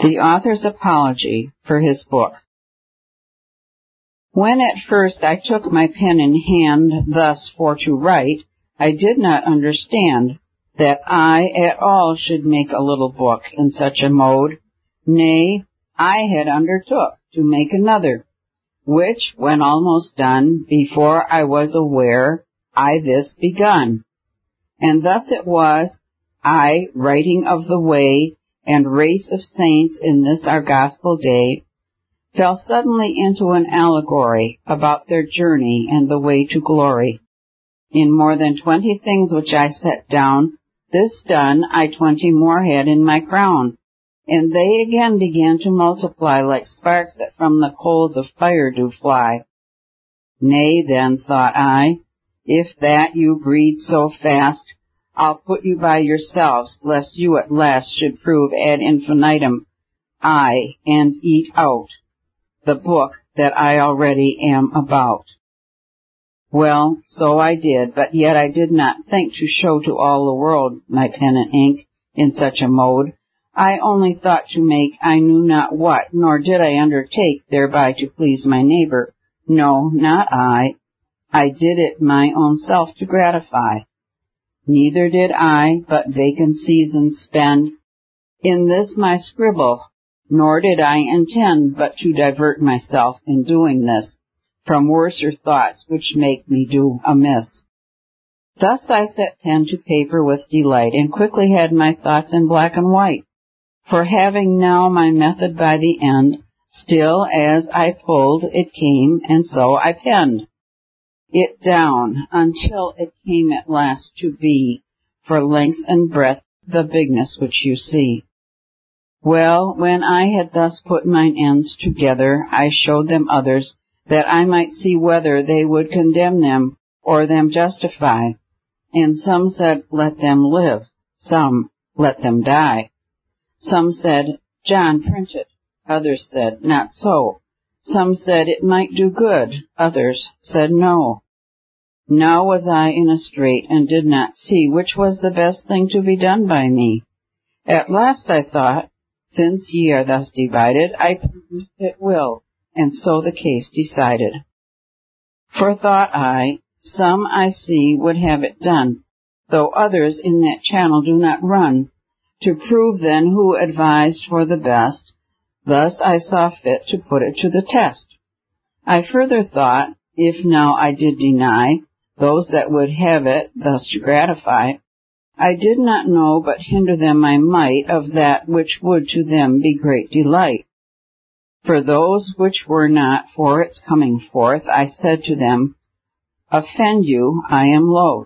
The author's apology for his book. When at first I took my pen in hand thus for to write, I did not understand that I at all should make a little book in such a mode. Nay, I had undertook to make another, which, when almost done, before I was aware, I this begun. And thus it was, I, writing of the way and race of saints in this our gospel day, fell suddenly into an allegory about their journey and the way to glory. In more than 20 things which I set down, this done, I 20 more had in my crown, and they again began to multiply like sparks that from the coals of fire do fly. Nay, then, thought I, if that you breed so fast, I'll put you by yourselves, lest you at last should prove ad infinitum, I, and eat out the book that I already am about. Well, so I did, but yet I did not think to show to all the world my pen and ink in such a mode. I only thought to make I knew not what, nor did I undertake thereby to please my neighbor. No, not I. I did it my own self to gratify. Neither did I but vacant seasons spend in this my scribble, nor did I intend but to divert myself in doing this from worser thoughts which make me do amiss. Thus I set pen to paper with delight, and quickly had my thoughts in black and white. For having now my method by the end, still as I pulled it came, and so I penned it down until it came at last to be, for length and breadth, the bigness which you see. Well, when I had thus put mine ends together, I showed them others, that I might see whether they would condemn them, or them justify. And some said, let them live. Some, let them die. Some said, John print it. Others said, not so. Some said it might do good. Others said no. Now was I in a strait, and did not see which was the best thing to be done by me. At last I thought, since ye are thus divided, I prove it will, and so the case decided. For thought I, some I see would have it done, though others in that channel do not run, to prove then who advised for the best. Thus I saw fit to put it to the test. I further thought, if now I did deny those that would have it thus to gratify, I did not know but hinder them I might of that which would to them be great delight. For those which were not for its coming forth, I said to them, offend you I am loath.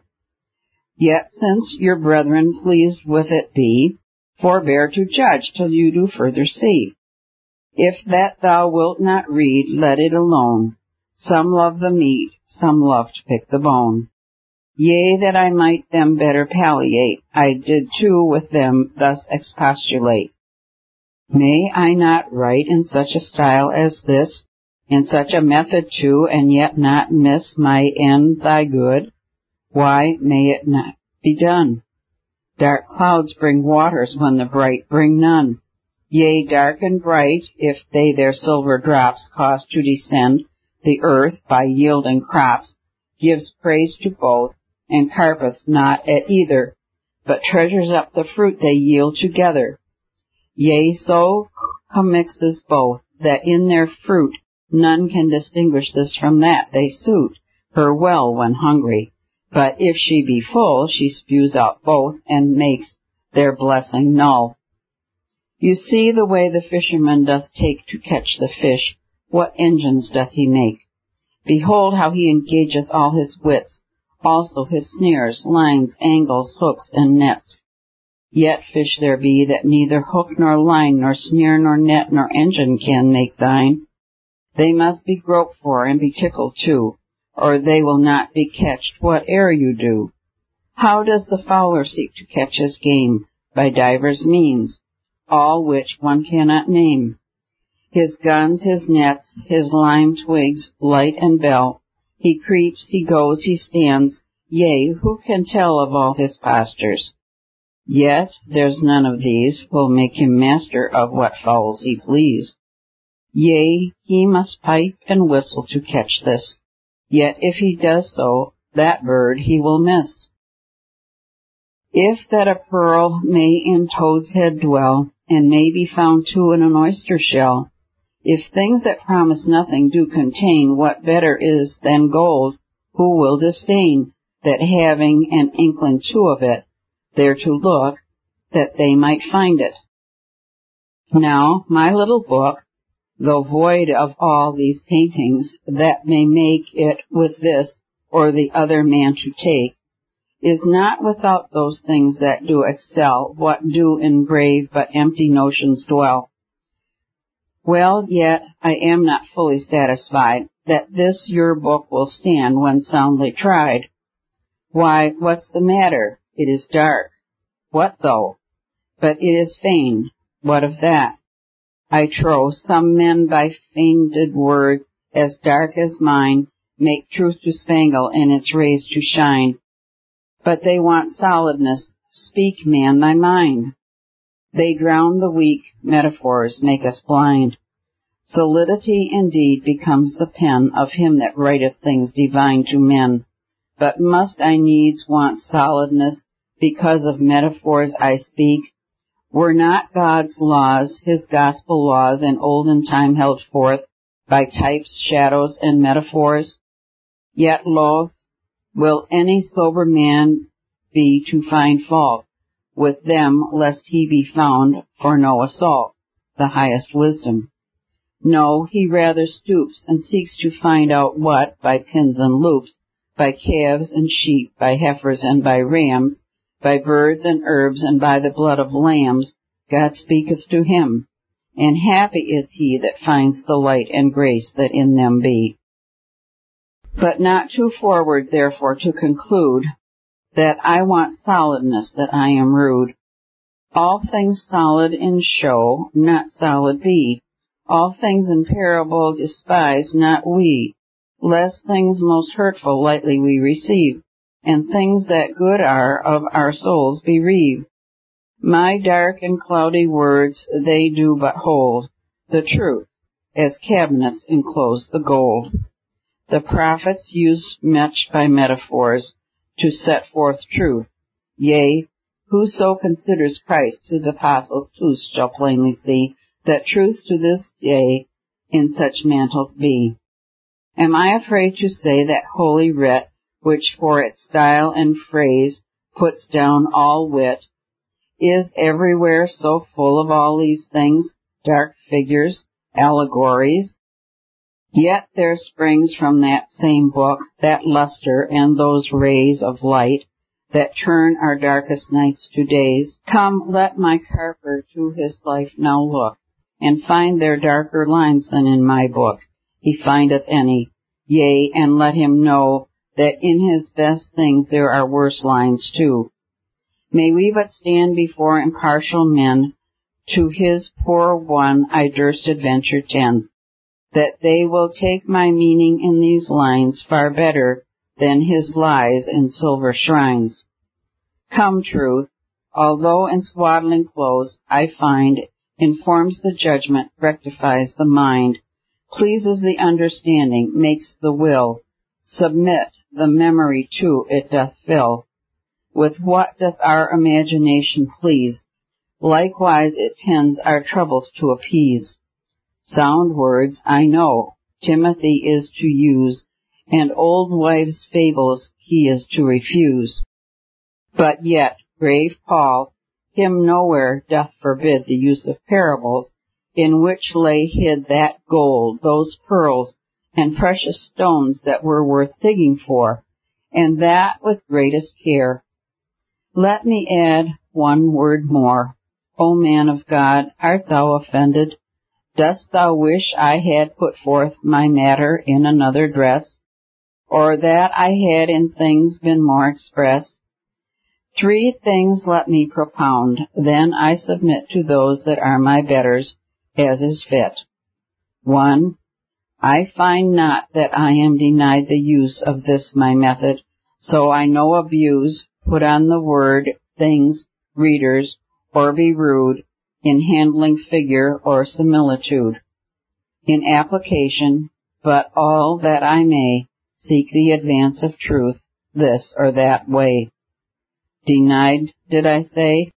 Yet since your brethren pleased with it be, forbear to judge till you do further see. If that thou wilt not read, let it alone. Some love the meat, some love to pick the bone. Yea, that I might them better palliate, I did too with them thus expostulate. May I not write in such a style as this, in such a method too, and yet not miss my end thy good? Why may it not be done? Dark clouds bring waters when the bright bring none. Yea, dark and bright, if they their silver drops cause to descend, the earth, by yielding crops, gives praise to both, and carpeth not at either, but treasures up the fruit they yield together. Yea, so commixes both, that in their fruit none can distinguish this from that. They suit her well when hungry, but if she be full, she spews out both, and makes their blessing null. You see the way the fisherman doth take to catch the fish, what engines doth he make? Behold how he engageth all his wits, also his snares, lines, angles, hooks, and nets. Yet fish there be that neither hook nor line, nor snare nor net, nor engine can make thine. They must be groped for, and be tickled too, or they will not be catched whate'er you do. How does the fowler seek to catch his game? By divers means, all which one cannot name. His guns, his nets, his lime twigs, light and bell. He creeps, he goes, he stands, yea, who can tell of all his postures? Yet there's none of these will make him master of what fowls he please. Yea, he must pipe and whistle to catch this, yet if he does so, that bird he will miss. If that a pearl may in toad's head dwell, and may be found too in an oyster shell, if things that promise nothing do contain what better is than gold, who will disdain that having an inkling too of it, there to look, that they might find it? Now, my little book, though void of all these paintings that may make it with this or the other man to take, is not without those things that do excel what do in brave but empty notions dwell. Well, yet I am not fully satisfied that this your book will stand when soundly tried. Why, what's the matter? It is dark. What though? But it is feigned. What of that? I trow some men by feigned words as dark as mine make truth to spangle and its rays to shine. But they want solidness. Speak, man, thy mind. They drown the weak. Metaphors make us blind. Solidity indeed becomes the pen of him that writeth things divine to men. But must I needs want solidness because of metaphors I speak? Were not God's laws, his gospel laws, in olden time held forth by types, shadows, and metaphors? Yet lo, will any sober man be to find fault with them, lest he be found for no assault, the highest wisdom? No, he rather stoops and seeks to find out what, by pins and loops, by calves and sheep, by heifers and by rams, by birds and herbs, and by the blood of lambs, God speaketh to him, and happy is he that finds the light and grace that in them be. But not too forward, therefore, to conclude that I want solidness, that I am rude. All things solid in show, not solid be. All things in parable despise, not we. Lest things most hurtful lightly we receive, and things that good are of our souls bereave. My dark and cloudy words, they do but hold the truth, as cabinets enclose the gold. The prophets use much by metaphors to set forth truth. Yea, whoso considers Christ his apostles too shall plainly see that truth to this day in such mantles be. Am I afraid to say that Holy Writ, which for its style and phrase puts down all wit, is everywhere so full of all these things, dark figures, allegories? Yet there springs from that same book that luster and those rays of light that turn our darkest nights to days. Come, let my carper to his life now look, and find there darker lines than in my book, he findeth any. Yea, and let him know that in his best things there are worse lines too. May we but stand before impartial men, to his poor one I durst adventure 10, that they will take my meaning in these lines far better than his lies in silver shrines. Come, truth, although in swaddling clothes, I find, informs the judgment, rectifies the mind, pleases the understanding, makes the will, submit the memory too it doth fill. With what doth our imagination please? Likewise it tends our troubles to appease. Sound words, I know, Timothy is to use, and old wives' fables he is to refuse. But yet, grave Paul, him nowhere doth forbid the use of parables, in which lay hid that gold, those pearls, and precious stones that were worth digging for, and that with greatest care. Let me add one word more. O man of God, art thou offended? Dost thou wish I had put forth my matter in another dress, or that I had in things been more express? 3 things let me propound, then I submit to those that are my betters, as is fit. 1. I find not that I am denied the use of this my method, so I no abuse, put on the word things readers, or be rude in handling figure or similitude. In application, but all that I may seek the advance of truth this or that way. Denied, did I say?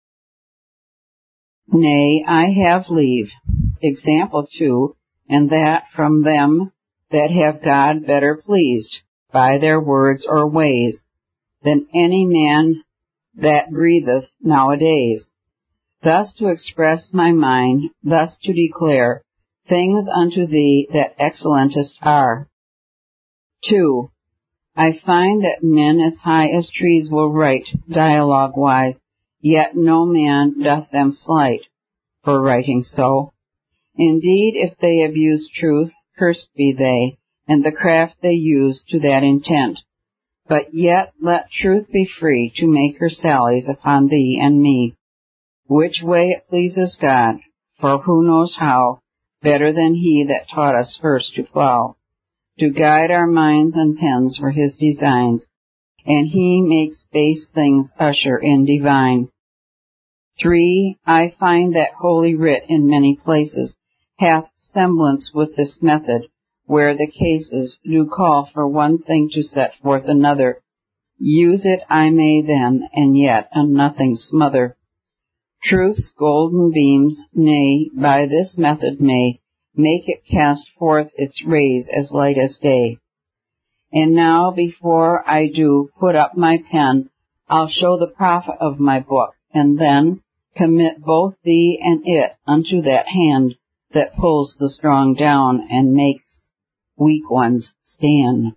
Nay, I have leave. Example too, and that from them that have God better pleased by their words or ways than any man that breatheth nowadays. Thus to express my mind, thus to declare things unto thee that excellentest are. 2. I find that men as high as trees will write dialogue-wise, yet no man doth them slight for writing so. Indeed, if they abuse truth, cursed be they, and the craft they use to that intent. But yet let truth be free to make her sallies upon thee and me, which way it pleases God, for who knows how, better than he that taught us first to plow, to guide our minds and pens for his designs, and he makes base things usher in divine. 3. I find that Holy Writ in many places hath semblance with this method, where the cases do call for one thing to set forth another. Use it I may then, and yet on nothing smother. Truth's golden beams, nay, by this method may make it cast forth its rays as light as day. And now, before I do put up my pen, I'll show the profit of my book, and then commit both thee and it unto that hand that pulls the strong down and makes weak ones stand.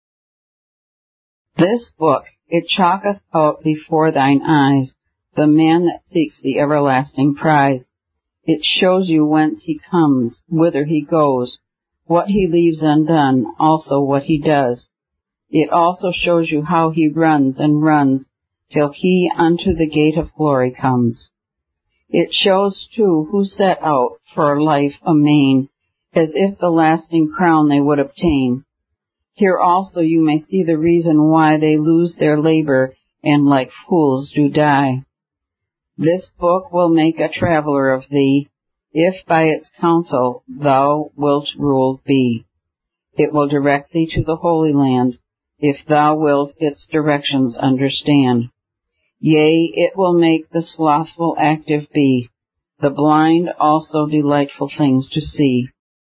This book, it chalketh out before thine eyes the man that seeks the everlasting prize. It shows you whence he comes, whither he goes, what he leaves undone, also what he does. It also shows you how he runs and runs, till he unto the gate of glory comes. It shows, too, who set out for life amain, as if the lasting crown they would obtain. Here also you may see the reason why they lose their labor, and like fools do die. This book will make a traveler of thee, if by its counsel thou wilt ruled be. It will direct thee to the Holy Land, if thou wilt its directions understand. Yea, it will make the slothful active be, the blind also delightful things to see.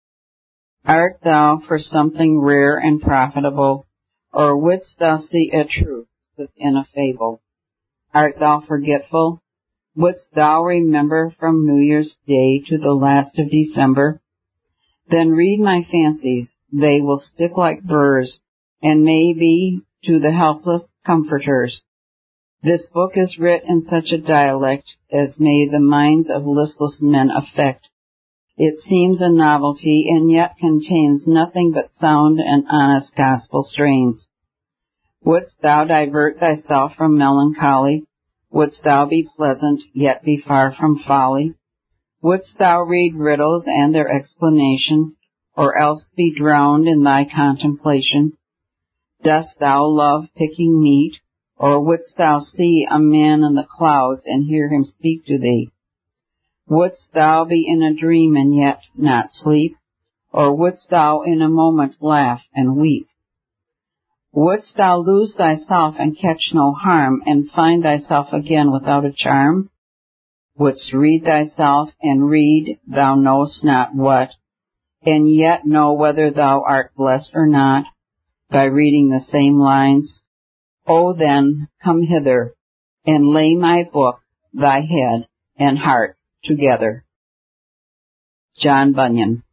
Art thou for something rare and profitable, or wouldst thou see a truth within a fable? Art thou forgetful? Wouldst thou remember from New Year's Day to the last of December? Then read my fancies, they will stick like burrs, and may be to the helpless comforters. This book is writ in such a dialect as may the minds of listless men affect. It seems a novelty, and yet contains nothing but sound and honest gospel strains. Wouldst thou divert thyself from melancholy? Wouldst thou be pleasant, yet be far from folly? Wouldst thou read riddles and their explanation, or else be drowned in thy contemplation? Dost thou love picking meat, or wouldst thou see a man in the clouds and hear him speak to thee? Wouldst thou be in a dream and yet not sleep, or wouldst thou in a moment laugh and weep? Wouldst thou lose thyself and catch no harm, and find thyself again without a charm? Wouldst read thyself and read thou know'st not what, and yet know whether thou art blessed or not, by reading the same lines? O then, come hither, and lay my book, thy head and heart together. John Bunyan.